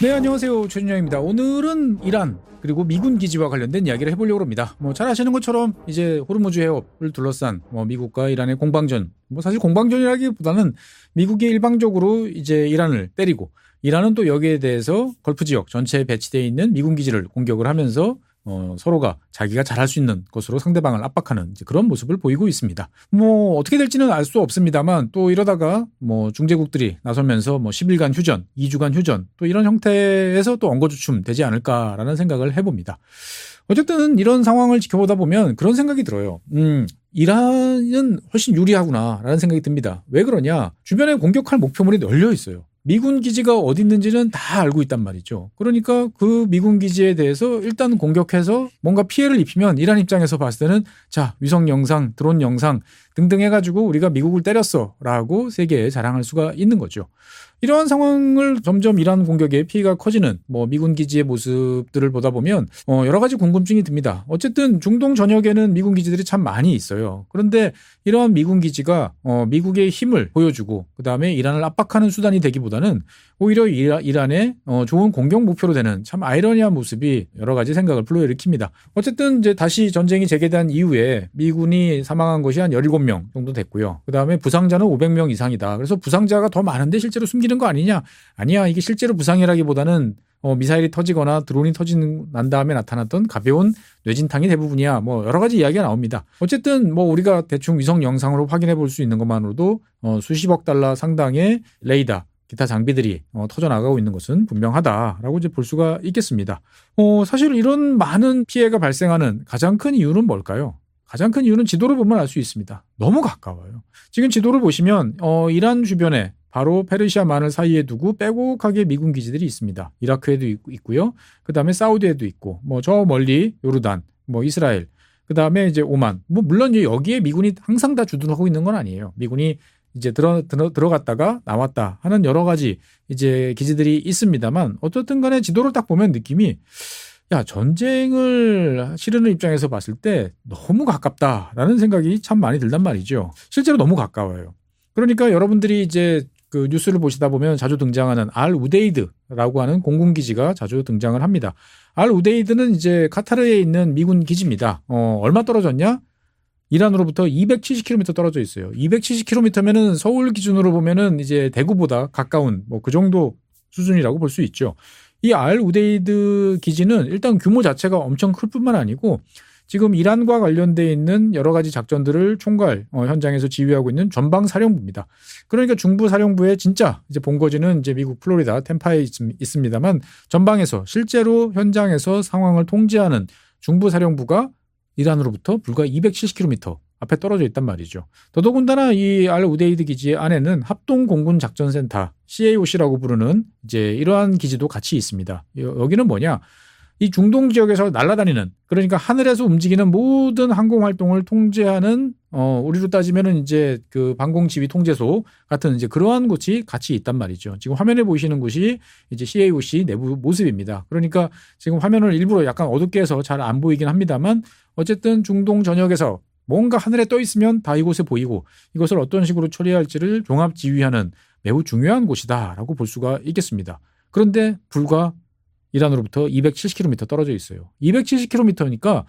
네, 안녕하세요. 최준영입니다. 오늘은 이란 그리고 미군 기지와 관련된 이야기를 해보려고 합니다. 잘 아시는 것처럼 이제 호르무즈 해협을 둘러싼 미국과 이란의 공방전. 사실 공방전이라기보다는 미국이 일방적으로 이제 이란을 때리고 이란은 또 여기에 대해서 걸프 지역 전체에 배치되어 있는 미군 기지를 공격을 하면서 서로가 자기가 잘할 수 있는 것으로 상대방을 압박하는 이제 그런 모습을 보이고 있습니다. 어떻게 될지는 알 수 없습니다만 또 이러다가 중재국들이 나서면서 10일간 휴전, 2주간 휴전 또 이런 형태에서 또 엉거주춤 되지 않을까라는 생각을 해봅니다. 어쨌든 이런 상황을 지켜보다 보면 그런 생각이 들어요. 이란은 훨씬 유리하구나라는 생각이 듭니다. 왜 그러냐? 주변에 공격할 목표물이 널려 있어요. 미군 기지가 어디 있는지는 다 알고 있단 말이죠. 그러니까 그 미군 기지에 대해서 일단 공격해서 뭔가 피해를 입히면 이란 입장에서 봤을 때는 자, 위성 영상, 드론 영상 등등 해가지고 우리가 미국을 때렸어 라고 세계에 자랑할 수가 있는 거죠. 이러한 상황을 점점 이란 공격에 피해가 커지는 미군 기지의 모습들을 보다 보면 여러 가지 궁금증이 듭니다. 어쨌든 중동 전역에는 미군 기지들이 참 많이 있어요. 그런데 이러한 미군 기지가 미국의 힘을 보여주고 그다음에 이란을 압박하는 수단이 되기보다는 오히려 이란의 좋은 공격 목표로 되는 참 아이러니한 모습이 여러 가지 생각을 불러일으킵니다. 어쨌든 이제 다시 전쟁이 재개된 이후에 미군이 사망한 것이 한 17명 정도 됐고요. 그다음에 부상자는 500명 이상이다. 그래서 부상자가 더 많은데 실제로 숨기는 거 아니냐? 아니야. 이게 실제로 부상이라기보다는 미사일이 터지거나 드론이 난 다음에 나타났던 가벼운 뇌진탕이 대부분이야. 여러 가지 이야기가 나옵니다. 어쨌든 우리가 대충 위성 영상으로 확인해 볼 수 있는 것만으로도 수십억 달러 상당의 레이더 기타 장비들이 터져나가고 있는 것은 분명하다라고 이제 볼 수가 있겠습니다. 사실 이런 많은 피해가 발생하는 가장 큰 이유는 뭘까요? 가장 큰 이유는 지도를 보면 알 수 있습니다. 너무 가까워요. 지금 지도를 보시면 이란 주변에 바로 페르시아만을 사이에 두고 빼곡하게 미군 기지들이 있습니다. 이라크에도 있고요. 그다음에 사우디에도 있고 저 멀리 요르단, 이스라엘, 그다음에 이제 오만. 물론 여기에 미군이 항상 다 주둔하고 있는 건 아니에요. 미군이 이제 들어갔다가 나왔다 하는 여러 가지 이제 기지들이 있습니다만 어떻든 간에 지도를 딱 보면 느낌이 전쟁을 치르는 입장에서 봤을 때 너무 가깝다라는 생각이 참 많이 들단 말이죠. 실제로 너무 가까워요. 그러니까 여러분들이 이제 그 뉴스를 보시다 보면 자주 등장하는 알 우데이드라고 하는 공군기지가 자주 등장을 합니다. 알 우데이드는 이제 카타르에 있는 미군 기지입니다. 얼마 떨어졌냐? 이란으로부터 270km 떨어져 있어요. 270km면은 서울 기준으로 보면은 이제 대구보다 가까운 그 정도 수준이라고 볼 수 있죠. 이 알 우데이드 기지는 일단 규모 자체가 엄청 클 뿐만 아니고 지금 이란과 관련돼 있는 여러 가지 작전들을 총괄 현장에서 지휘하고 있는 전방사령부입니다. 그러니까 중부사령부의 진짜 이제 본거지는 이제 미국 플로리다 템파에 있습니다만 전방에서 실제로 현장에서 상황을 통제하는 중부사령부가 이란으로부터 불과 270km 앞에 떨어져 있단 말이죠. 더더군다나 이 알 우데이드 기지 안에는 합동공군작전센터 CAOC라고 부르는 이제 이러한 기지도 같이 있습니다. 여기는 뭐냐? 이 중동 지역에서 날아다니는 그러니까 하늘에서 움직이는 모든 항공 활동을 통제하는 우리로 따지면은 이제 그 방공지휘 통제소 같은 이제 그러한 곳이 같이 있단 말이죠. 지금 화면에 보이시는 곳이 이제 CAOC 내부 모습입니다. 그러니까 지금 화면을 일부러 약간 어둡게 해서 잘 안 보이긴 합니다만 어쨌든 중동 전역에서 뭔가 하늘에 떠 있으면 다 이곳에 보이고 이것을 어떤 식으로 처리할지를 종합 지휘하는 매우 중요한 곳이다라고 볼 수가 있겠습니다. 그런데 불과 이란으로부터 270km 떨어져 있어요. 270km니까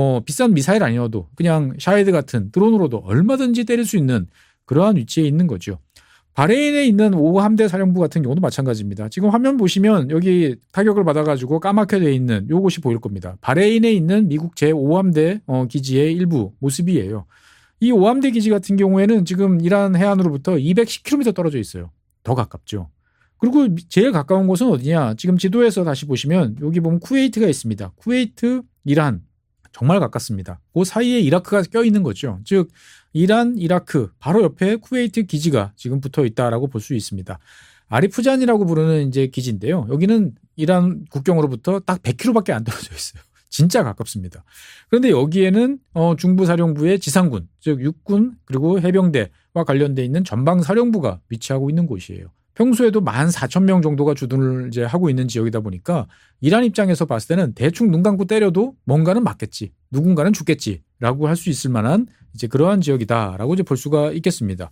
비싼 미사일 아니어도 그냥 샤헤드 같은 드론으로도 얼마든지 때릴 수 있는 그러한 위치에 있는 거죠. 바레인에 있는 5함대 사령부 같은 경우도 마찬가지입니다. 지금 화면 보시면 여기 타격을 받아가지고 까맣게 되어 있는 요것이 보일 겁니다. 바레인에 있는 미국 제5함대 기지의 일부 모습이에요. 이 5함대 기지 같은 경우에는 지금 이란 해안으로부터 210km 떨어져 있어요. 더 가깝죠. 그리고 제일 가까운 곳은 어디냐? 지금 지도에서 다시 보시면 여기 보면 쿠웨이트가 있습니다. 쿠웨이트, 이란 정말 가깝습니다. 그 사이에 이라크가 껴있는 거죠. 즉 이란, 이라크 바로 옆에 쿠웨이트 기지가 지금 붙어 있다라고 볼 수 있습니다. 아리푸잔이라고 부르는 이제 기지인데요. 여기는 이란 국경으로부터 딱 100km밖에 안 떨어져 있어요. 진짜 가깝습니다. 그런데 여기에는 중부사령부의 지상군, 즉 육군 그리고 해병대와 관련돼 있는 전방사령부가 위치하고 있는 곳이에요. 평소에도 14,000명 정도가 주둔을 이제 하고 있는 지역이다 보니까 이란 입장에서 봤을 때는 대충 눈 감고 때려도 뭔가는 맞겠지, 누군가는 죽겠지라고 할 수 있을 만한 이제 그러한 지역이다라고 이제 볼 수가 있겠습니다.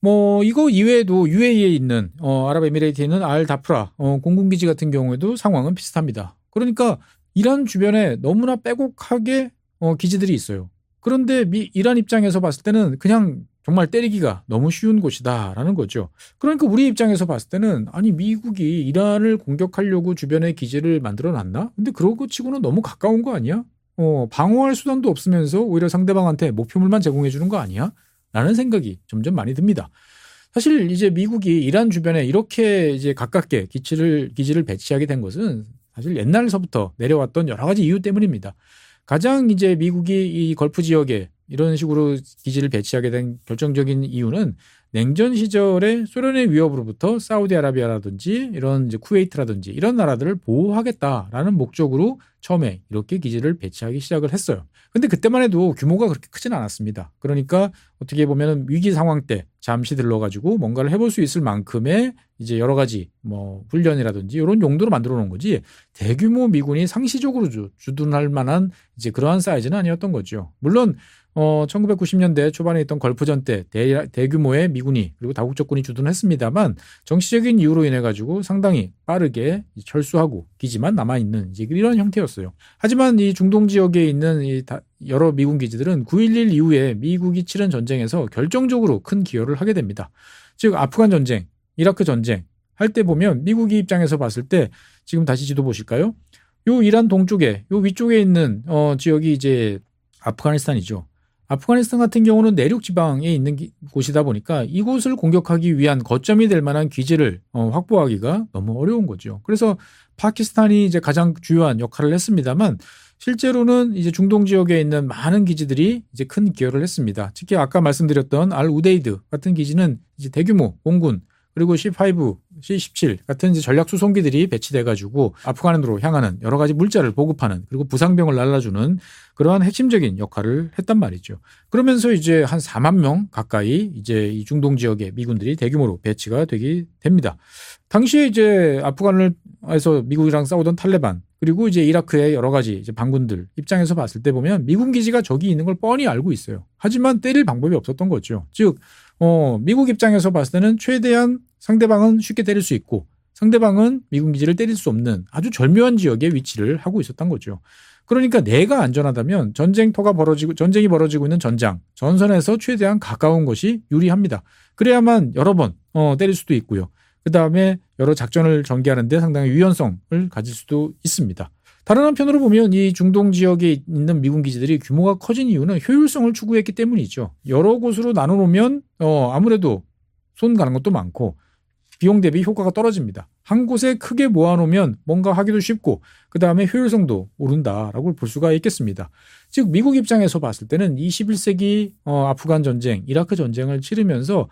이거 이외에도 UAE에 있는 아랍에미레이트에 있는 알 다프라 공군기지 같은 경우에도 상황은 비슷합니다. 그러니까 이란 주변에 너무나 빼곡하게 기지들이 있어요. 그런데 이란 입장에서 봤을 때는 그냥 정말 때리기가 너무 쉬운 곳이다라는 거죠. 그러니까 우리 입장에서 봤을 때는 아니 미국이 이란을 공격하려고 주변에 기지를 만들어 놨나? 근데 그런 거 치고는 너무 가까운 거 아니야? 방어할 수단도 없으면서 오히려 상대방한테 목표물만 제공해 주는 거 아니야? 라는 생각이 점점 많이 듭니다. 사실 이제 미국이 이란 주변에 이렇게 이제 가깝게 기지를 배치하게 된 것은 사실 옛날서부터 내려왔던 여러 가지 이유 때문입니다. 가장 이제 미국이 이 걸프 지역에 이런 식으로 기지를 배치하게 된 결정적인 이유는 냉전 시절에 소련의 위협으로부터 사우디아라비아라든지 이런 이제 쿠웨이트라든지 이런 나라들을 보호하겠다라는 목적으로 처음에 이렇게 기지를 배치하기 시작을 했어요. 근데 그때만 해도 규모가 그렇게 크진 않았습니다. 그러니까 어떻게 보면 위기 상황 때 잠시 들러가지고 뭔가를 해볼 수 있을 만큼의 이제 여러 가지 훈련이라든지 이런 용도로 만들어 놓은 거지 대규모 미군이 상시적으로 주둔할 만한 이제 그러한 사이즈는 아니었던 거죠. 물론 1990년대 초반에 있던 걸프전 때 대규모의 미군이 그리고 다국적군이 주둔했습니다만 정치적인 이유로 인해 가지고 상당히 빠르게 철수하고 기지만 남아 있는 이제 이런 형태였어요. 하지만 이 중동 지역에 있는 여러 미군 기지들은 9.11 이후에 미국이 치른 전쟁에서 결정적으로 큰 기여를 하게 됩니다. 즉 아프간 전쟁, 이라크 전쟁 할 때 보면 미국이 입장에서 봤을 때 지금 다시 지도 보실까요? 요 이란 동쪽에 요 위쪽에 있는 지역이 이제 아프가니스탄이죠. 아프가니스탄 같은 경우는 내륙 지방에 있는 곳이다 보니까 이곳을 공격하기 위한 거점이 될 만한 기지를 확보하기가 너무 어려운 거죠. 그래서 파키스탄이 이제 가장 주요한 역할을 했습니다만 실제로는 이제 중동 지역에 있는 많은 기지들이 이제 큰 기여를 했습니다. 특히 아까 말씀드렸던 알 우데이드 같은 기지는 이제 대규모 공군 그리고 C5, C17 같은 이제 전략 수송기들이 배치돼가지고 아프간으로 향하는 여러 가지 물자를 보급하는 그리고 부상병을 날라주는 그러한 핵심적인 역할을 했단 말이죠. 그러면서 이제 한 4만 명 가까이 이제 이 중동 지역의 미군들이 대규모로 배치가 되게 됩니다. 당시에 이제 아프간에서 미국이랑 싸우던 탈레반 그리고 이제 이라크의 여러 가지 이제 반군들 입장에서 봤을 때 보면 미군 기지가 저기 있는 걸 뻔히 알고 있어요. 하지만 때릴 방법이 없었던 거죠. 즉 미국 입장에서 봤을 때는 최대한 상대방은 쉽게 때릴 수 있고 상대방은 미군 기지를 때릴 수 없는 아주 절묘한 지역에 위치를 하고 있었던 거죠. 그러니까 내가 안전하다면 전쟁이 벌어지고 있는 전선에서 최대한 가까운 것이 유리합니다. 그래야만 여러 번 때릴 수도 있고요. 그다음에 여러 작전을 전개하는 데 상당히 유연성을 가질 수도 있습니다. 다른 한편으로 보면 이 중동 지역에 있는 미군 기지들이 규모가 커진 이유는 효율성을 추구했기 때문이죠. 여러 곳으로 나눠놓으면 아무래도 손 가는 것도 많고 비용 대비 효과가 떨어집니다. 한 곳에 크게 모아놓으면 뭔가 하기도 쉽고 그다음에 효율성도 오른다라고 볼 수가 있겠습니다. 즉 미국 입장에서 봤을 때는 21세기 아프간 전쟁, 이라크 전쟁을 치르면서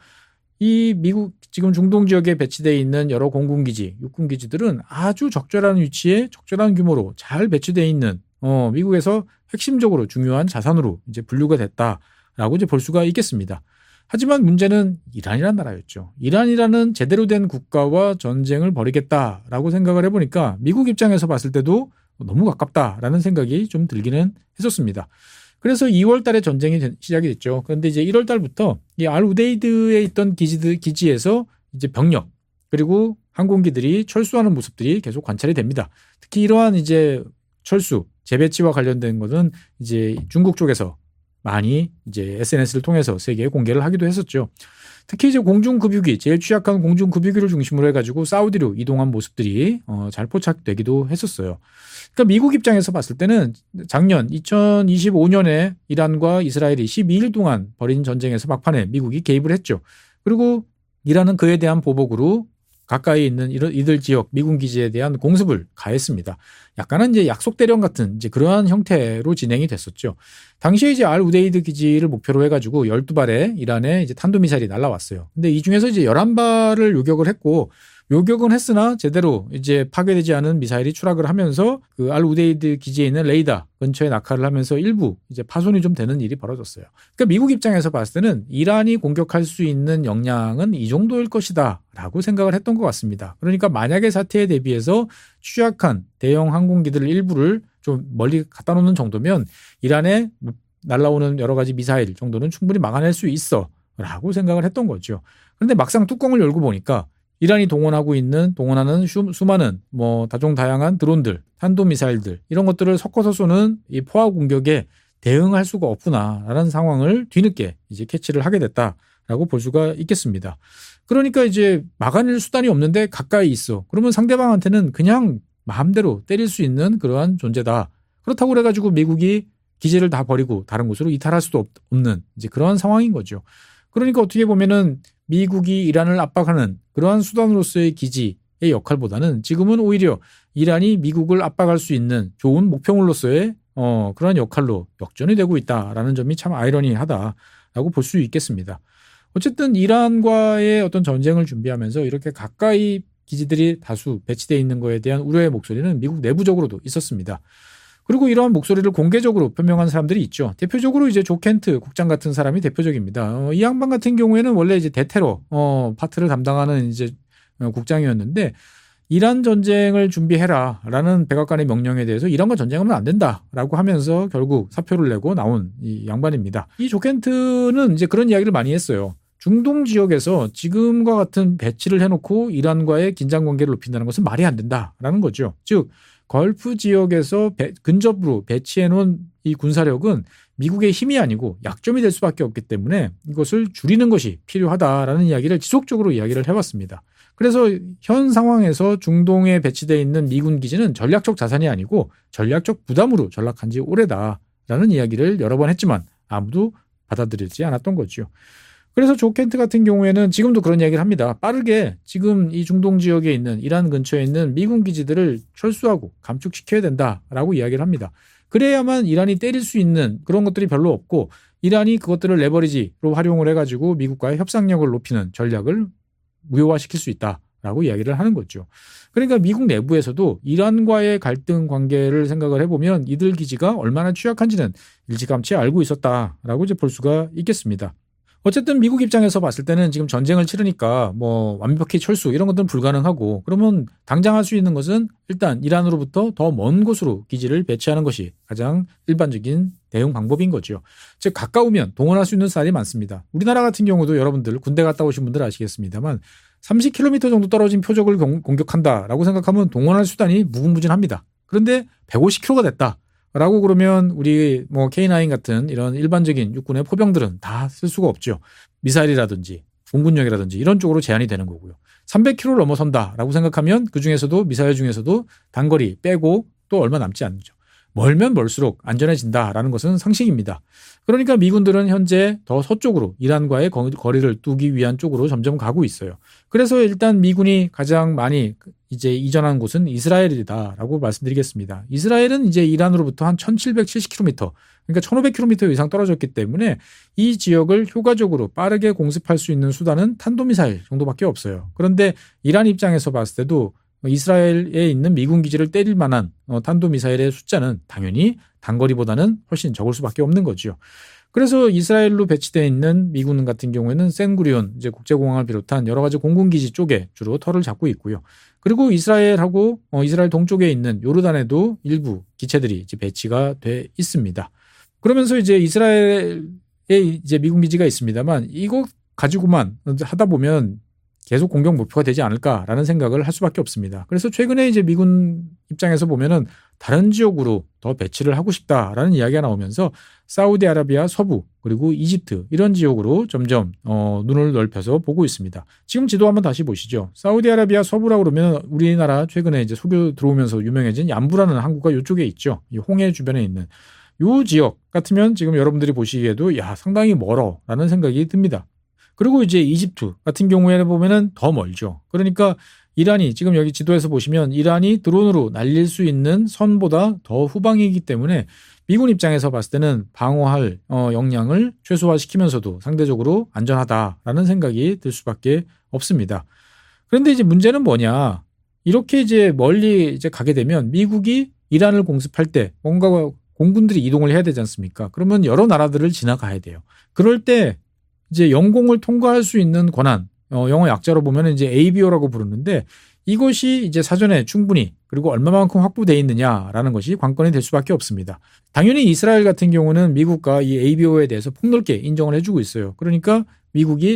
이 미국 지금 중동 지역에 배치되어 있는 여러 공군기지, 육군기지들은 아주 적절한 위치에 적절한 규모로 잘 배치되어 있는 미국에서 핵심적으로 중요한 자산으로 이제 분류가 됐다라고 이제 볼 수가 있겠습니다. 하지만 문제는 이란이라는 나라였죠. 이란이라는 제대로 된 국가와 전쟁을 벌이겠다라고 생각을 해보니까 미국 입장에서 봤을 때도 너무 가깝다라는 생각이 좀 들기는 했었습니다. 그래서 2월 달에 전쟁이 시작이 됐죠. 그런데 이제 1월 달부터 이 알 우데이드에 있던 기지에서 이제 병력 그리고 항공기들이 철수하는 모습들이 계속 관찰이 됩니다. 특히 이러한 이제 철수, 재배치와 관련된 것은 이제 중국 쪽에서 많이 이제 SNS를 통해서 세계에 공개를 하기도 했었죠. 특히 이제 공중급유기, 제일 취약한 공중급유기를 중심으로 해가지고 사우디로 이동한 모습들이 잘 포착되기도 했었어요. 그러니까 미국 입장에서 봤을 때는 작년 2025년에 이란과 이스라엘이 12일 동안 벌인 전쟁에서 막판에 미국이 개입을 했죠. 그리고 이란은 그에 대한 보복으로 가까이 있는 이들 지역 미군 기지에 대한 공습을 가했습니다. 약간은 이제 약속 대령 같은 이제 그러한 형태로 진행이 됐었죠. 당시에 이제 알 우데이드 기지를 목표로 해가지고 12발의 이란의 이제 탄도미사일이 날라왔어요. 근데 이 중에서 이제 11발을 요격을 했고 요격은 했으나 제대로 이제 파괴되지 않은 미사일이 추락을 하면서 그 알 우데이드 기지에 있는 레이더 근처에 낙하를 하면서 일부 이제 파손이 좀 되는 일이 벌어졌어요. 그러니까 미국 입장에서 봤을 때는 이란이 공격할 수 있는 역량은 이 정도일 것이다라고 생각을 했던 것 같습니다. 그러니까 만약의 사태에 대비해서 취약한 대형 항공기들 일부를 좀 멀리 갖다 놓는 정도면 이란에 날라오는 여러 가지 미사일 정도는 충분히 막아낼 수 있어라고 생각을 했던 거죠. 그런데 막상 뚜껑을 열고 보니까 이란이 동원하는 수많은 다종다양한 드론들, 탄도미사일들 이런 것들을 섞어서 쏘는 이 포화 공격에 대응할 수가 없구나라는 상황을 뒤늦게 이제 캐치를 하게 됐다라고 볼 수가 있겠습니다. 그러니까 이제 막아낼 수단이 없는데 가까이 있어. 그러면 상대방한테는 그냥 마음대로 때릴 수 있는 그러한 존재다. 그렇다고 그래가지고 미국이 기지를 다 버리고 다른 곳으로 이탈할 수도 없는 이제 그러한 상황인 거죠. 그러니까 어떻게 보면은 미국이 이란을 압박하는 그러한 수단으로서의 기지의 역할보다는 지금은 오히려 이란이 미국을 압박할 수 있는 좋은 목표물로서의 그러한 역할로 역전이 되고 있다라는 점이 참 아이러니하다라고 볼 수 있겠습니다. 어쨌든 이란과의 어떤 전쟁을 준비하면서 이렇게 가까이 기지들이 다수 배치되어 있는 것에 대한 우려의 목소리는 미국 내부적으로도 있었습니다. 그리고 이러한 목소리를 공개적으로 표명한 사람들이 있죠. 대표적으로 이제 조 켄트 국장 같은 사람이 대표적입니다. 이 양반 같은 경우에는 원래 이제 대테러 파트를 담당하는 이제 국장이었는데 이란 전쟁을 준비해라라는 백악관의 명령에 대해서 이란과 전쟁하면 안 된다라고 하면서 결국 사표를 내고 나온 이 양반입니다. 이 조 켄트는 이제 그런 이야기를 많이 했어요. 중동 지역에서 지금과 같은 배치를 해놓고 이란과의 긴장 관계를 높인다는 것은 말이 안 된다라는 거죠. 즉 걸프 지역에서 근접으로 배치해놓은 이 군사력은 미국의 힘이 아니고 약점이 될 수밖에 없기 때문에 이것을 줄이는 것이 필요하다라는 이야기를 지속적으로 이야기를 해왔습니다. 그래서 현 상황에서 중동에 배치되어 있는 미군 기지는 전략적 자산이 아니고 전략적 부담으로 전락한 지 오래다라는 이야기를 여러 번 했지만 아무도 받아들이지 않았던 거죠. 그래서 조 켄트 같은 경우에는 지금도 그런 이야기를 합니다. 빠르게 지금 이 중동 지역에 있는 이란 근처에 있는 미군 기지들을 철수하고 감축시켜야 된다라고 이야기를 합니다. 그래야만 이란이 때릴 수 있는 그런 것들이 별로 없고 이란이 그것들을 레버리지로 활용을 해가지고 미국과의 협상력을 높이는 전략을 무효화시킬 수 있다라고 이야기를 하는 거죠. 그러니까 미국 내부에서도 이란과의 갈등 관계를 생각을 해보면 이들 기지가 얼마나 취약한지는 일찌감치 알고 있었다라고 이제 볼 수가 있겠습니다. 어쨌든 미국 입장에서 봤을 때는 지금 전쟁을 치르니까 완벽히 철수 이런 것들은 불가능하고 그러면 당장 할 수 있는 것은 일단 이란으로부터 더 먼 곳으로 기지를 배치하는 것이 가장 일반적인 대응 방법인 거죠. 즉 가까우면 동원할 수 있는 수단이 많습니다. 우리나라 같은 경우도 여러분들 군대 갔다 오신 분들 아시겠습니다만 30km 정도 떨어진 표적을 공격한다라고 생각하면 동원할 수단이 무궁무진합니다. 그런데 150km가 됐다. 라고 그러면 우리 K9 같은 이런 일반적인 육군의 포병들은 다 쓸 수가 없죠. 미사일이라든지 공군력이라든지 이런 쪽으로 제한이 되는 거고요. 300km를 넘어선다라고 생각하면 그중에서도 미사일 중에서도 단거리 빼고 또 얼마 남지 않죠. 멀면 멀수록 안전해진다라는 것은 상식입니다. 그러니까 미군들은 현재 더 서쪽으로 이란과의 거리를 두기 위한 쪽으로 점점 가고 있어요. 그래서 일단 미군이 가장 많이 이제 이전한 곳은 이스라엘이다라고 말씀드리겠습니다. 이스라엘은 이제 이란으로부터 한 1770km, 그러니까 1500km 이상 떨어졌기 때문에 이 지역을 효과적으로 빠르게 공습할 수 있는 수단은 탄도미사일 정도밖에 없어요. 그런데 이란 입장에서 봤을 때도 이스라엘에 있는 미군 기지를 때릴 만한 탄도미사일의 숫자는 당연히 단거리보다는 훨씬 적을 수밖에 없는 거죠. 그래서 이스라엘로 배치되어 있는 미군 같은 경우에는 센구리온 이제 국제공항을 비롯한 여러 가지 공군기지 쪽에 주로 터를 잡고 있고요. 그리고 이스라엘하고 이스라엘 동쪽에 있는 요르단에도 일부 기체들이 이제 배치가 돼 있습니다. 그러면서 이제 이스라엘에 이제 미군 기지가 있습니다만 이거 가지고만 하다 보면 계속 공격 목표가 되지 않을까라는 생각을 할 수밖에 없습니다. 그래서 최근에 이제 미군 입장에서 보면은 다른 지역으로 더 배치를 하고 싶다라는 이야기가 나오면서 사우디아라비아 서부 그리고 이집트 이런 지역으로 점점 눈을 넓혀서 보고 있습니다. 지금 지도 한번 다시 보시죠. 사우디아라비아 서부라고 그러면 우리나라 최근에 이제 소교 들어오면서 유명해진 얀부라는 항구가 이쪽에 있죠. 이 홍해 주변에 있는 이 지역 같으면 지금 여러분들이 보시기에도 상당히 멀어라는 생각이 듭니다. 그리고 이제 이집트 같은 경우에는 보면은 더 멀죠. 그러니까 이란이 지금 여기 지도에서 보시면 이란이 드론으로 날릴 수 있는 선보다 더 후방이기 때문에 미군 입장에서 봤을 때는 방어할 역량을 최소화시키면서도 상대적으로 안전하다라는 생각이 들 수밖에 없습니다. 그런데 이제 문제는 뭐냐? 이렇게 이제 멀리 이제 가게 되면 미국이 이란을 공습할 때 뭔가 공군들이 이동을 해야 되지 않습니까? 그러면 여러 나라들을 지나가야 돼요. 그럴 때 이제 영공을 통과할 수 있는 권한, 영어 약자로 보면 이제 ABO라고 부르는데 이것이 이제 사전에 충분히 그리고 얼마만큼 확보되어 있느냐라는 것이 관건이 될 수밖에 없습니다. 당연히 이스라엘 같은 경우는 미국과 이 ABO에 대해서 폭넓게 인정을 해주고 있어요. 그러니까 미국이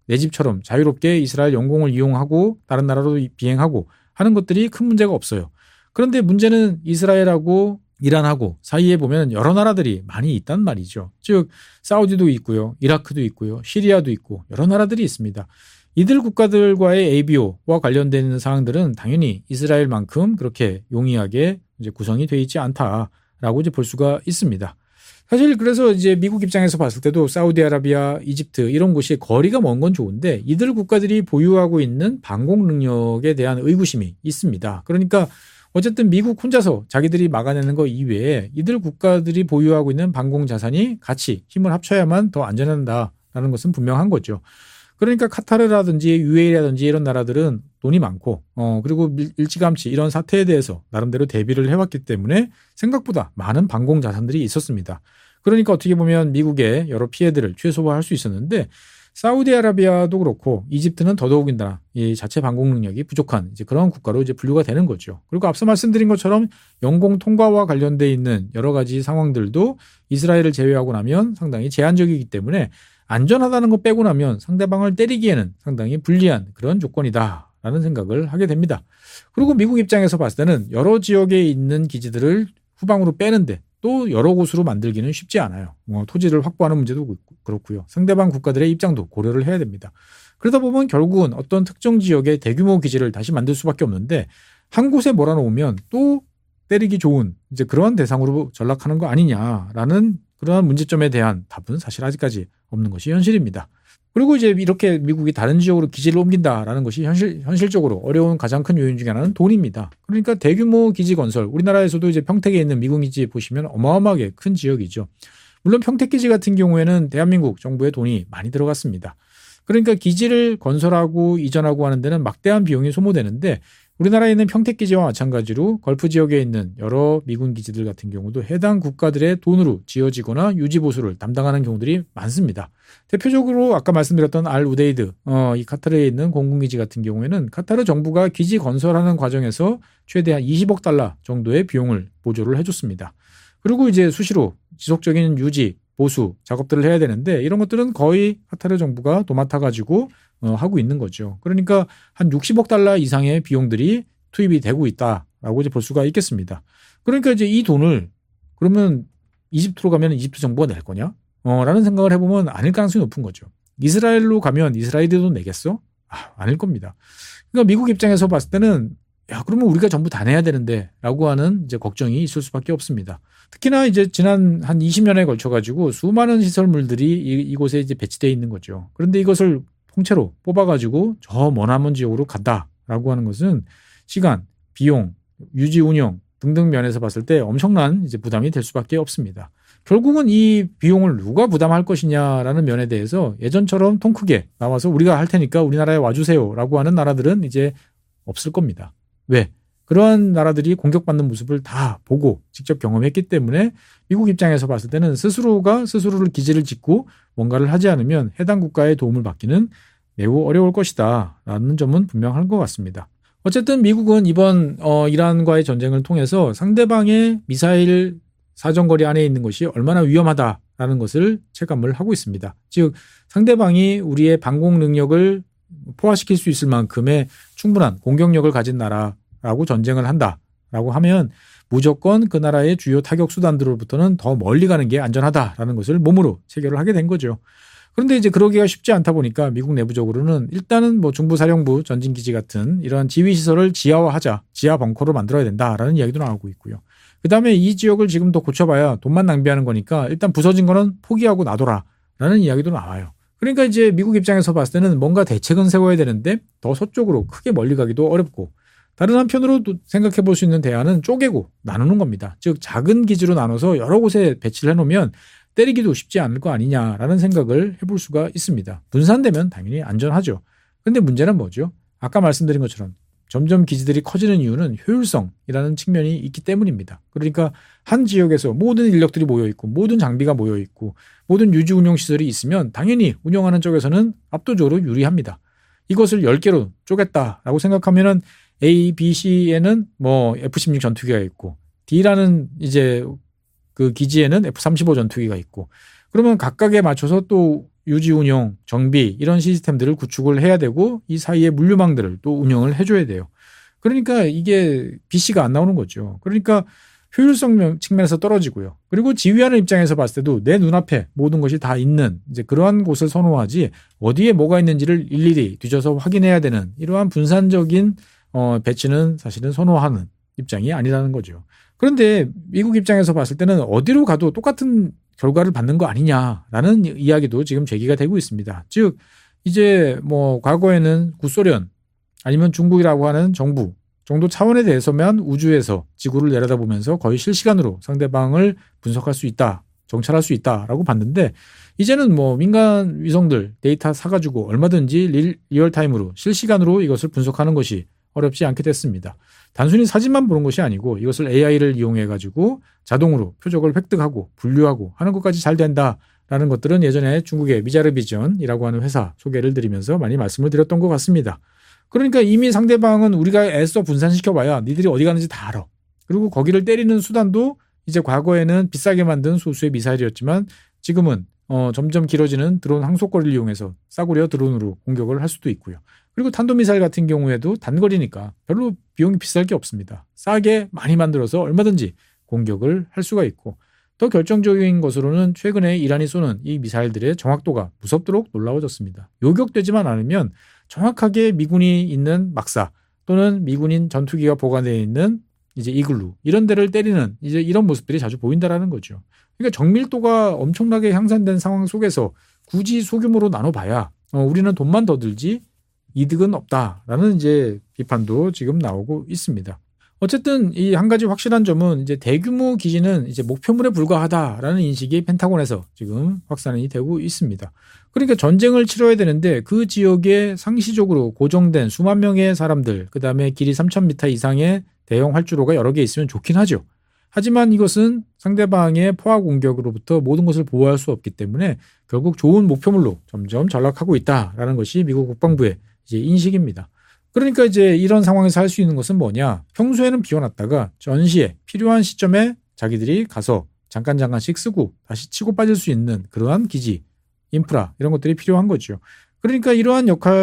내 집처럼 자유롭게 이스라엘 영공을 이용하고 다른 나라로 비행하고 하는 것들이 큰 문제가 없어요. 그런데 문제는 이스라엘하고 이란하고 사이에 보면 여러 나라들이 많이 있단 말이죠. 즉 사우디도 있고요. 이라크도 있고요. 시리아도 있고 여러 나라들이 있습니다. 이들 국가들과의 ABO와 관련된 사항들은 당연히 이스라엘만큼 그렇게 용이하게 이제 구성이 되어 있지 않다라고 이제 볼 수가 있습니다. 사실 그래서 이제 미국 입장에서 봤을 때도 사우디아라비아, 이집트 이런 곳이 거리가 먼 건 좋은데 이들 국가들이 보유하고 있는 방공 능력에 대한 의구심이 있습니다. 그러니까 어쨌든 미국 혼자서 자기들이 막아내는 거 이외에 이들 국가들이 보유하고 있는 방공 자산이 같이 힘을 합쳐야만 더 안전한다라는 것은 분명한 거죠. 그러니까 카타르라든지 UAE라든지 이런 나라들은 돈이 많고 그리고 일찌감치 이런 사태에 대해서 나름대로 대비를 해왔기 때문에 생각보다 많은 방공 자산들이 있었습니다. 그러니까 어떻게 보면 미국의 여러 피해들을 최소화할 수 있었는데 사우디아라비아도 그렇고 이집트는 더더욱이나 이 자체 방공 능력이 부족한 이제 그런 국가로 이제 분류가 되는 거죠. 그리고 앞서 말씀드린 것처럼 영공 통과와 관련돼 있는 여러 가지 상황들도 이스라엘을 제외하고 나면 상당히 제한적이기 때문에 안전하다는 거 빼고 나면 상대방을 때리기에는 상당히 불리한 그런 조건이다라는 생각을 하게 됩니다. 그리고 미국 입장에서 봤을 때는 여러 지역에 있는 기지들을 후방으로 빼는데 또 여러 곳으로 만들기는 쉽지 않아요. 토지를 확보하는 문제도 그렇고요. 상대방 국가들의 입장도 고려를 해야 됩니다. 그러다 보면 결국은 어떤 특정 지역에 대규모 기지를 다시 만들 수밖에 없는데 한 곳에 몰아놓으면 또 때리기 좋은 이제 그러한 대상으로 전락하는 거 아니냐라는 그러한 문제점에 대한 답은 사실 아직까지 없는 것이 현실입니다. 그리고 이제 이렇게 미국이 다른 지역으로 기지를 옮긴다라는 것이 현실적으로 어려운 가장 큰 요인 중에 하나는 돈입니다. 그러니까 대규모 기지 건설, 우리나라에서도 이제 평택에 있는 미군 기지 보시면 어마어마하게 큰 지역이죠. 물론 평택 기지 같은 경우에는 대한민국 정부의 돈이 많이 들어갔습니다. 그러니까 기지를 건설하고 이전하고 하는 데는 막대한 비용이 소모되는데 우리나라에 있는 평택 기지와 마찬가지로 걸프 지역에 있는 여러 미군 기지들 같은 경우도 해당 국가들의 돈으로 지어지거나 유지 보수를 담당하는 경우들이 많습니다. 대표적으로 아까 말씀드렸던 알 우데이드, 이 카타르에 있는 공군기지 같은 경우에는 카타르 정부가 기지 건설하는 과정에서 최대한 20억 달러 정도의 비용을 보조를 해줬습니다. 그리고 이제 수시로 지속적인 유지, 보수 작업들을 해야 되는데 이런 것들은 거의 카타르 정부가 도맡아가지고 하고 있는 거죠. 그러니까 한 60억 달러 이상의 비용들이 투입이 되고 있다라고 이제 볼 수가 있겠습니다. 그러니까 이제 이 돈을 그러면 이집트로 가면 이집트 정부가 낼 거냐? 라는 생각을 해보면 아닐 가능성이 높은 거죠. 이스라엘로 가면 이스라엘이 돈 내겠어? 아닐 겁니다. 그러니까 미국 입장에서 봤을 때는 야, 그러면 우리가 전부 다 내야 되는데 라고 하는 이제 걱정이 있을 수밖에 없습니다. 특히나 이제 지난 한 20년에 걸쳐가지고 수많은 시설물들이 이곳에 이제 배치되어 있는 거죠. 그런데 이것을 통째로 뽑아가지고 저 머나먼 지역으로 간다라고 하는 것은 시간, 비용, 유지 운영 등등 면에서 봤을 때 엄청난 이제 부담이 될 수밖에 없습니다. 결국은 이 비용을 누가 부담할 것이냐라는 면에 대해서 예전처럼 통 크게 나와서 우리가 할 테니까 우리나라에 와주세요라고 하는 나라들은 이제 없을 겁니다. 왜? 그러한 나라들이 공격받는 모습을 다 보고 직접 경험했기 때문에 미국 입장에서 봤을 때는 스스로가 스스로를 기지를 짓고 뭔가를 하지 않으면 해당 국가의 도움을 받기는 매우 어려울 것이다 라는 점은 분명한 것 같습니다. 어쨌든 미국은 이번 이란과의 전쟁을 통해서 상대방의 미사일 사정거리 안에 있는 것이 얼마나 위험하다라는 것을 체감을 하고 있습니다. 즉 상대방이 우리의 방공 능력을 포화시킬 수 있을 만큼의 충분한 공격력을 가진 나라라고 전쟁을 한다라고 하면 무조건 그 나라의 주요 타격 수단들로부터는 더 멀리 가는 게 안전하다라는 것을 몸으로 체결을 하게 된 거죠. 그런데 이제 그러기가 쉽지 않다 보니까 미국 내부적으로는 일단은 뭐 중부사령부 전진기지 같은 이러한 지휘시설을 지하화하자, 지하 벙커로 만들어야 된다라는 이야기도 나오고 있고요. 그다음에 이 지역을 지금 더 고쳐봐야 돈만 낭비하는 거니까 일단 부서진 거는 포기하고 놔둬라라는 이야기도 나와요. 그러니까 이제 미국 입장에서 봤을 때는 뭔가 대책은 세워야 되는데 더 서쪽으로 크게 멀리 가기도 어렵고 다른 한편으로 생각해 볼 수 있는 대안은 쪼개고 나누는 겁니다. 즉 작은 기지로 나눠서 여러 곳에 배치를 해놓으면 때리기도 쉽지 않을 거 아니냐라는 생각을 해볼 수가 있습니다. 분산되면 당연히 안전하죠. 그런데 문제는 뭐죠? 아까 말씀드린 것처럼 점점 기지들이 커지는 이유는 효율성이라는 측면이 있기 때문입니다. 그러니까 한 지역에서 모든 인력들이 모여있고 모든 장비가 모여있고 모든 유지 운영 시설이 있으면 당연히 운영하는 쪽에서는 압도적으로 유리합니다. 이것을 10개로 쪼갰다라고 생각하면은 A, B, C에는 뭐 F-16 전투기가 있고 D라는 이제 그 기지에는 F-35 전투기가 있고 그러면 각각에 맞춰서 또 유지 운영, 정비 이런 시스템들을 구축을 해야 되고 이 사이에 물류망들을 또 운영을 해줘야 돼요. 그러니까 이게 BC가 안 나오는 거죠. 그러니까 효율성 측면에서 떨어지고요. 그리고 지휘하는 입장에서 봤을 때도 내 눈앞에 모든 것이 다 있는 이제 그러한 곳을 선호하지 어디에 뭐가 있는지를 일일이 뒤져서 확인해야 되는 이러한 분산적인 배치는 사실은 선호하는 입장이 아니라는 거죠. 그런데 미국 입장에서 봤을 때는 어디로 가도 똑같은 결과를 받는 거 아니냐라는 이야기도 지금 제기가 되고 있습니다. 즉 이제 뭐 과거에는 구소련 아니면 중국이라고 하는 정부 정도 차원에 대해서만 우주에서 지구를 내려다보면서 거의 실시간으로 상대방을 분석할 수 있다, 정찰할 수 있다라고 봤는데 이제는 뭐 민간 위성들 데이터 사가지고 얼마든지 리얼타임으로 실시간으로 이것을 분석하는 것이 어렵지 않게 됐습니다. 단순히 사진만 보는 것이 아니고 이것을 AI를 이용해가지고 자동으로 표적을 획득하고 분류하고 하는 것까지 잘 된다라는 것들은 예전에 중국의 미자르비전이라고 하는 회사 소개를 드리면서 많이 말씀을 드렸던 것 같습니다. 그러니까 이미 상대방은 우리가 애써 분산시켜봐야 니들이 어디 가는지 다 알아. 그리고 거기를 때리는 수단도 이제 과거에는 비싸게 만든 소수의 미사일이었지만 지금은 점점 길어지는 드론 항속거리를 이용해서 싸구려 드론으로 공격을 할 수도 있고요. 그리고 탄도미사일 같은 경우에도 단거리니까 별로 비용이 비쌀 게 없습니다. 싸게 많이 만들어서 얼마든지 공격을 할 수가 있고 더 결정적인 것으로는 최근에 이란이 쏘는 이 미사일들의 정확도가 무섭도록 놀라워졌습니다. 요격되지만 않으면 정확하게 미군이 있는 막사 또는 미군인 전투기가 보관되어 있는 이제 이글루 이런 데를 때리는 이제 이런 모습들이 자주 보인다라는 거죠. 그러니까 정밀도가 엄청나게 향상된 상황 속에서 굳이 소규모로 나눠봐야 우리는 돈만 더 들지 이득은 없다라는 이제 비판도 지금 나오고 있습니다. 어쨌든 이 한 가지 확실한 점은 이제 대규모 기지는 이제 목표물에 불과하다라는 인식이 펜타곤에서 지금 확산이 되고 있습니다. 그러니까 전쟁을 치러야 되는데 그 지역에 상시적으로 고정된 수만 명의 사람들, 그다음에 길이 3,000m 이상의 대형 활주로가 여러 개 있으면 좋긴 하죠. 하지만 이것은 상대방의 포화 공격으로부터 모든 것을 보호할 수 없기 때문에 결국 좋은 목표물로 점점 전락하고 있다라는 것이 미국 국방부의 이제 인식입니다. 그러니까 이제 이런 상황에서 할 수 있는 것은 뭐냐? 평소에는 비워놨다가 전시에 필요한 시점에 자기들이 가서 잠깐씩 쓰고 다시 치고 빠질 수 있는 그러한 기지, 인프라 이런 것들이 필요한 거죠. 그러니까 이러한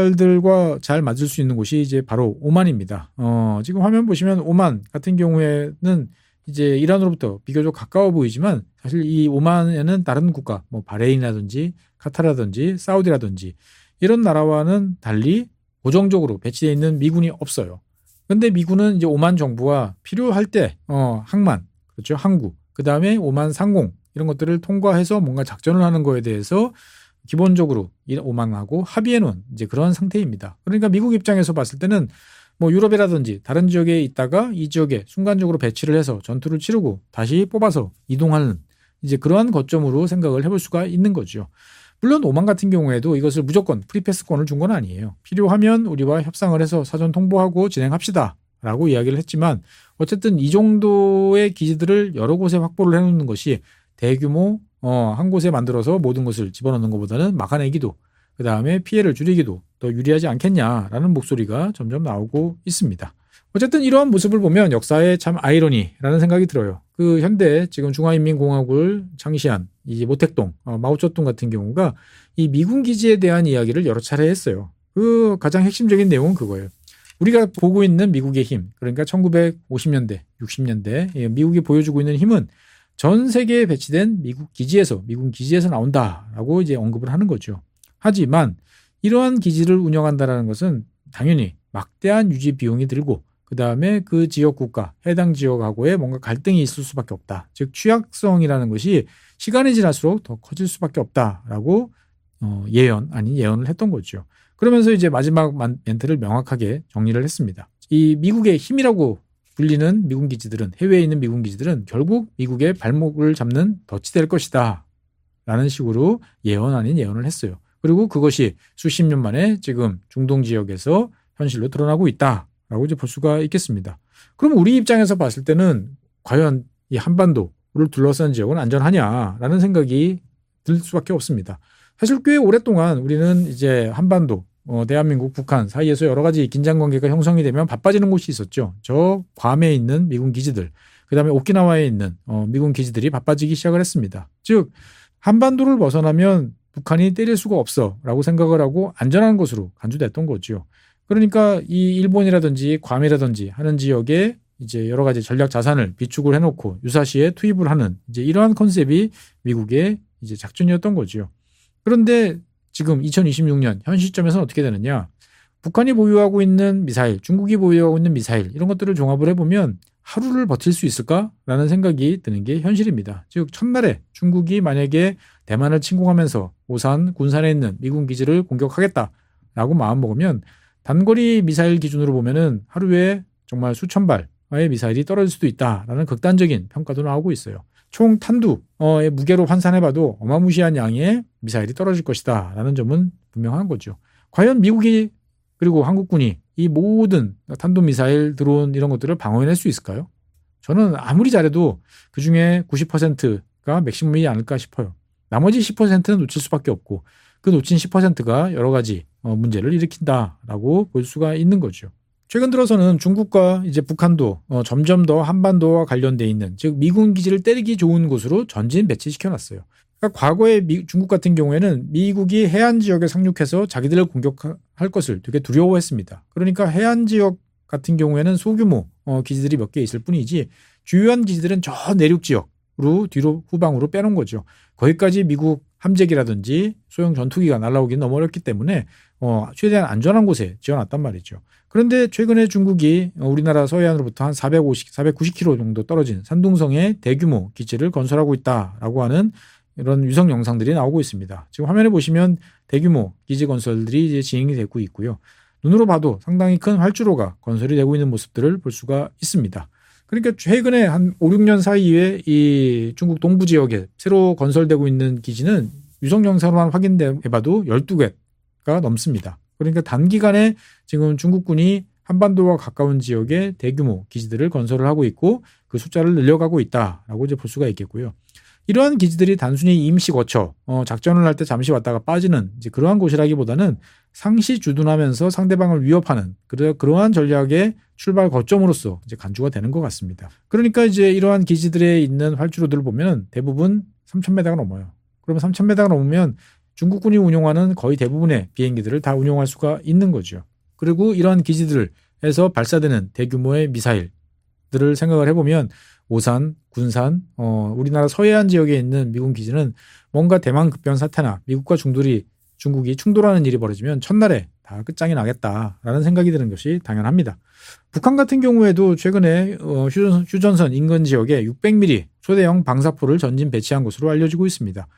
역할들과 잘 맞을 수 있는 곳이 이제 바로 오만입니다. 지금 화면 보시면 오만 같은 경우에는 이제 이란으로부터 비교적 가까워 보이지만 사실 이 오만에는 다른 국가, 뭐 바레인이라든지 카타르라든지 사우디라든지 이런 나라와는 달리 고정적으로 배치되어 있는 미군이 없어요. 그런데 미군은 이제 오만 정부와 필요할 때 항만, 그렇죠, 항구, 그 다음에 오만 상공 이런 것들을 통과해서 뭔가 작전을 하는 거에 대해서 기본적으로 이 오만하고 합의해 놓은 이제 그런 상태입니다. 그러니까 미국 입장에서 봤을 때는 뭐 유럽이라든지 다른 지역에 있다가 이 지역에 순간적으로 배치를 해서 전투를 치르고 다시 뽑아서 이동하는 이제 그러한 거점으로 생각을 해볼 수가 있는 거죠. 물론 오만 같은 경우에도 이것을 무조건 프리패스권을 준 건 아니에요. 필요하면 우리와 협상을 해서 사전 통보하고 진행합시다 라고 이야기를 했지만 어쨌든 이 정도의 기지들을 여러 곳에 확보를 해놓는 것이 대규모 한 곳에 만들어서 모든 것을 집어넣는 것보다는 막아내기도 그다음에 피해를 줄이기도 더 유리하지 않겠냐라는 목소리가 점점 나오고 있습니다. 어쨌든 이러한 모습을 보면 역사에 참 아이러니라는 생각이 들어요. 그 현대 지금 중화인민공화국을 창시한 이 모택동, 마오쩌둥 같은 경우가 이 미군 기지에 대한 이야기를 여러 차례 했어요. 그 가장 핵심적인 내용은 그거예요. 우리가 보고 있는 미국의 힘, 그러니까 1950년대, 60년대 미국이 보여주고 있는 힘은 전 세계에 배치된 미군 기지에서 나온다라고 이제 언급을 하는 거죠. 하지만 이러한 기지를 운영한다라는 것은 당연히 막대한 유지 비용이 들고 그다음에 그 지역 국가, 해당 지역하고의 뭔가 갈등이 있을 수밖에 없다. 즉 취약성이라는 것이 시간이 지날수록 더 커질 수밖에 없다라고 예언을 했던 거죠. 그러면서 이제 마지막 멘트를 명확하게 정리를 했습니다. 이 미국의 힘이라고 불리는 미군 기지들은 해외에 있는 미군 기지들은 결국 미국의 발목을 잡는 덫이 될 것이다. 라는 식으로 예언 아닌 예언을 했어요. 그리고 그것이 수십 년 만에 지금 중동 지역에서 현실로 드러나고 있다라고 이제 볼 수가 있겠습니다. 그럼 우리 입장에서 봤을 때는 과연 이 한반도를 둘러싼 지역은 안전하냐라는 생각이 들 수밖에 없습니다. 사실 꽤 오랫동안 우리는 이제 한반도, 대한민국, 북한 사이에서 여러 가지 긴장 관계가 형성이 되면 바빠지는 곳이 있었죠. 저 괌에 있는 미군 기지들, 그다음에 오키나와에 있는 미군 기지들이 바빠지기 시작을 했습니다. 즉 한반도를 벗어나면 북한이 때릴 수가 없어라고 생각을 하고 안전한 곳으로 간주됐던 거죠. 그러니까 이 일본이라든지 괌이라든지 하는 지역에 이제 여러 가지 전략 자산을 비축을 해놓고 유사시에 투입을 하는 이제 이러한 컨셉이 미국의 이제 작전이었던 거죠. 그런데 지금 2026년 현 시점에서는 어떻게 되느냐? 북한이 보유하고 있는 미사일, 중국이 보유하고 있는 미사일 이런 것들을 종합을 해보면 하루를 버틸 수 있을까라는 생각이 드는 게 현실입니다. 즉 첫날에 중국이 만약에 대만을 침공하면서 오산, 군산에 있는 미군 기지를 공격하겠다라고 마음먹으면 단거리 미사일 기준으로 보면은 하루에 정말 수천 발의 미사일이 떨어질 수도 있다라는 극단적인 평가도 나오고 있어요. 총 탄두의 무게로 환산해봐도 어마무시한 양의 미사일이 떨어질 것이다라는 점은 분명한 거죠. 과연 미국이 그리고 한국군이 이 모든 탄도미사일, 드론 이런 것들을 방어해낼 수 있을까요? 저는 아무리 잘해도 그중에 90%가 맥시멈이지 않을까 싶어요. 나머지 10%는 놓칠 수밖에 없고 그 놓친 10%가 여러 가지 문제를 일으킨다라고 볼 수가 있는 거죠. 최근 들어서는 중국과 이제 북한도 점점 더 한반도와 관련돼 있는 즉 미군 기지를 때리기 좋은 곳으로 전진 배치시켜놨어요. 그러니까 과거에 중국 같은 경우에는 미국이 해안 지역에 상륙해서 자기들을 공격할 것을 되게 두려워했습니다. 그러니까 해안 지역 같은 경우에는 소규모 기지들이 몇 개 있을 뿐이지 주요한 기지들은 저 내륙 지역으로 뒤로 후방으로 빼놓은 거죠. 거기까지 미국 함재기라든지 소형 전투기가 날아오기는 너무 어렵기 때문에 최대한 안전한 곳에 지어놨단 말이죠. 그런데 최근에 중국이 우리나라 서해안으로부터 한 490km 정도 떨어진 산둥성에 대규모 기지를 건설하고 있다라고 하는 이런 위성 영상들이 나오고 있습니다. 지금 화면에 보시면 대규모 기지 건설들이 이제 진행이 되고 있고요. 눈으로 봐도 상당히 큰 활주로가 건설이 되고 있는 모습들을 볼 수가 있습니다. 그러니까 최근에 한 5, 6년 사이에 이 중국 동부 지역에 새로 건설되고 있는 기지는 위성 영상으로만 확인해봐도 12개가 넘습니다. 그러니까 단기간에 지금 중국군이 한반도와 가까운 지역에 대규모 기지들을 건설을 하고 있고 그 숫자를 늘려가고 있다라고 이제 볼 수가 있겠고요. 이러한 기지들이 단순히 임시 거처, 작전을 할 때 잠시 왔다가 빠지는 이제 그러한 곳이라기보다는 상시 주둔하면서 상대방을 위협하는 그러한 전략의 출발 거점으로서 이제 간주가 되는 것 같습니다. 그러니까 이제 이러한 기지들에 있는 활주로들을 보면 대부분 3,000m가 넘어요. 그러면 3,000m가 넘으면 중국군이 운용하는 거의 대부분의 비행기들을 다 운용할 수가 있는 거죠. 그리고 이러한 기지들에서 발사되는 대규모의 미사일들을 생각을 해보면 오산, 군산, 우리나라 서해안 지역에 있는 미군 기지는 뭔가 대만 급변 사태나 미국과 중국이 충돌하는 일이 벌어지면 첫날에 다 끝장이 나겠다라는 생각이 드는 것이 당연합니다. 북한 같은 경우에도 최근에 휴전선 인근 지역에 600mm 초대형 방사포를 전진 배치한 것으로 알려지고 있습니다.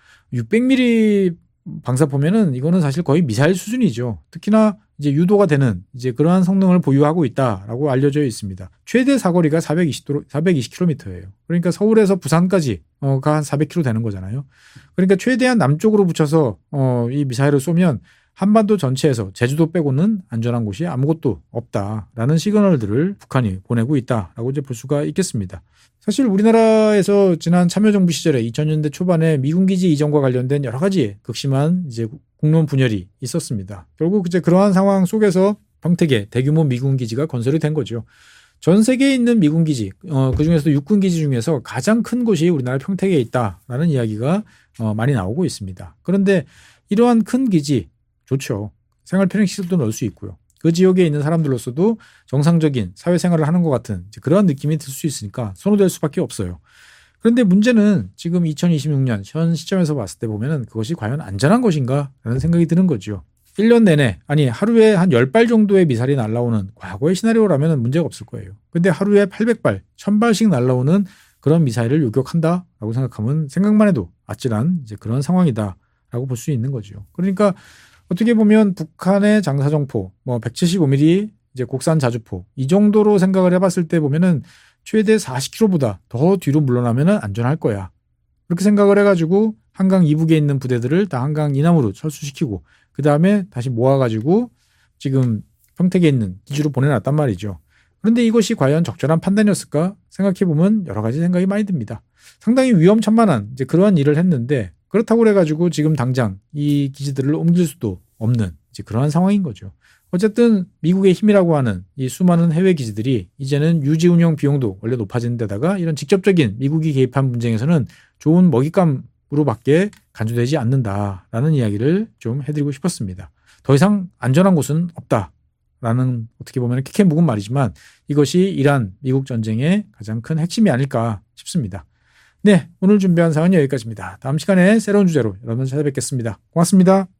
600mm 방사포면은 이거는 사실 거의 미사일 수준이죠. 특히나 이제 유도가 되는 이제 그러한 성능을 보유하고 있다라고 알려져 있습니다. 최대 사거리가 420km예요. 그러니까 서울에서 부산까지가 한 400km 되는 거잖아요. 그러니까 최대한 남쪽으로 붙여서 이 미사일을 쏘면 한반도 전체에서 제주도 빼고는 안전한 곳이 아무것도 없다라는 시그널들을 북한이 보내고 있다라고 이제 볼 수가 있겠습니다. 사실 우리나라에서 지난 참여정부 시절에 2000년대 초반에 미군기지 이전과 관련된 여러 가지 극심한 이제 국론 분열이 있었습니다. 결국 이제 그러한 상황 속에서 평택에 대규모 미군기지가 건설이 된 거죠. 전 세계에 있는 미군기지, 그중에서도 육군기지 중에서 가장 큰 곳이 우리나라 평택에 있다라는 이야기가 많이 나오고 있습니다. 그런데 이러한 큰 기지 좋죠. 생활 편의시설도 넣을 수 있고요. 그 지역에 있는 사람들로서도 정상적인 사회생활을 하는 것 같은 그러한 느낌이 들 수 있으니까 선호될 수밖에 없어요. 그런데 문제는 지금 2026년 현 시점에서 봤을 때 보면은 그것이 과연 안전한 것인가 라는 생각이 드는 거죠. 1년 내내 아니 하루에 한 10발 정도의 미사일이 날아오는 과거의 시나리오라면 문제가 없을 거예요. 근데 하루에 800발, 1000발씩 날아오는 그런 미사일을 요격한다라고 생각하면 생각만 해도 아찔한 이제 그런 상황이다라고 볼 수 있는 거죠. 그러니까 어떻게 보면 북한의 장사정포, 175mm 이제 곡산 자주포 이 정도로 생각을 해봤을 때 보면은 최대 40km보다 더 뒤로 물러나면은 안전할 거야. 그렇게 생각을 해가지고 한강 이북에 있는 부대들을 다 한강 이남으로 철수시키고 그 다음에 다시 모아가지고 지금 평택에 있는 기지로 보내놨단 말이죠. 그런데 이것이 과연 적절한 판단이었을까 생각해보면 여러 가지 생각이 많이 듭니다. 상당히 위험천만한 이제 그러한 일을 했는데 그렇다고 그래가지고 지금 당장 이 기지들을 옮길 수도 없는 이제 그러한 상황인 거죠. 어쨌든 미국의 힘이라고 하는 이 수많은 해외 기지들이 이제는 유지 운영 비용도 원래 높아지는 데다가 이런 직접적인 미국이 개입한 분쟁에서는 좋은 먹잇감을 으로밖에 간주되지 않는다라는 이야기를 좀 해드리고 싶었습니다. 더 이상 안전한 곳은 없다라는 어떻게 보면 캐캐 묵은 말이지만 이것이 이란 미국 전쟁의 가장 큰 핵심이 아닐까 싶습니다. 네, 오늘 준비한 사항은 여기까지입니다. 다음 시간에 새로운 주제로 여러분 찾아뵙겠습니다. 고맙습니다.